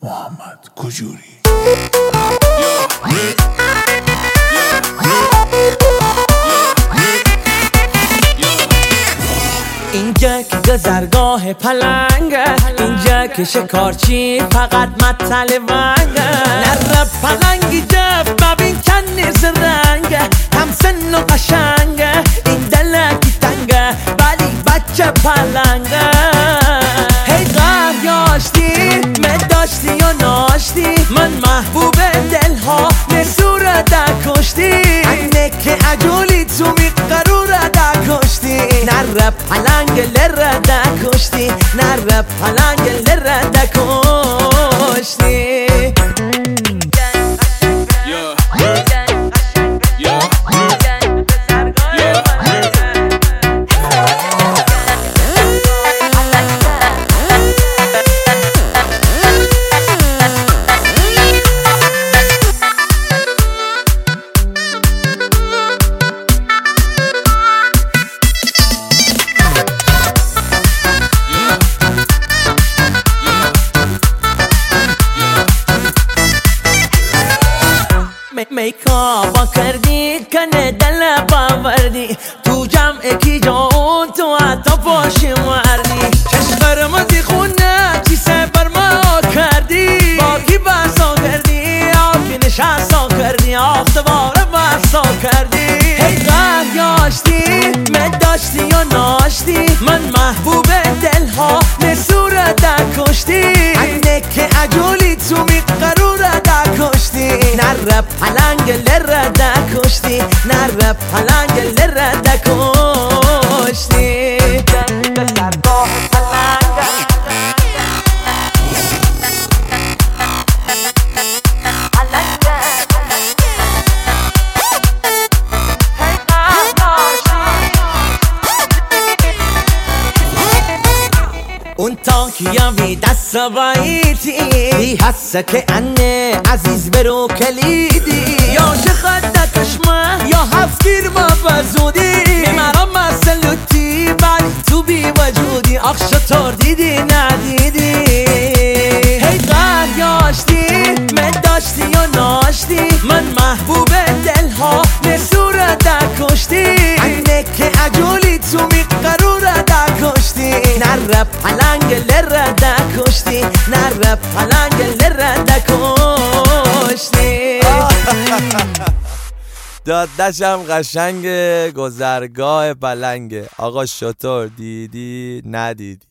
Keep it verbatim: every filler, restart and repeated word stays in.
محمد کجوری. اینجا که گذرگاه پلنگه، اینجا که شکارچی فقط مطل ونگه. نره پلنگی جف ببین کنیز رنگه، هم سن و قشنگه، این دلکی تنگه ولی بچه پلنگه. هی غر یاشتی مداشتی و ناشتی، من محبوب دلها نسوره در کشتی. اینه که عجولی تو میقروره در کشتی. نره پلنگ لره در کشتی، نره پلنگ لره در کشتی. میکاپا کردی کنه دل باوردی، تو جمع کی جون تو حتی پاشی مردی. چشم قرمزی خونه کیسه بر ما کردی، با کی بحثا کردی آکی نشستا کردی، آختواره بحثا کردی. هی غر یاشتی مداشتی و ناشتی، من محبوب دلها نسوره در کشتی. اینه که عجولی تو میقروره در کشتی. نره پلنگ لره در کشتی، نره پلنگ لره در کشتی. گذرگاه پلنگ اون تاکیا بی دست باییتی، حسه که انه عزیز برو کلیدی. یا چه خد کشمه یا هفگیر ما بزودی، میمرا مسلوتی ولی تو بی وجودی. آخ شطور دیدی ندیدی. هی غر یاشتی مداشتی و ناشتی، من محبوب دلها نسوره در کشتی. اینه که عجولی تو میقروره در کشتی. نره پلنگ لره در کشتی، نره پلنگ لره در کشتی. دادشم قشنگه، گذرگاه پلنگه. آقا شطور دیدی ندیدی.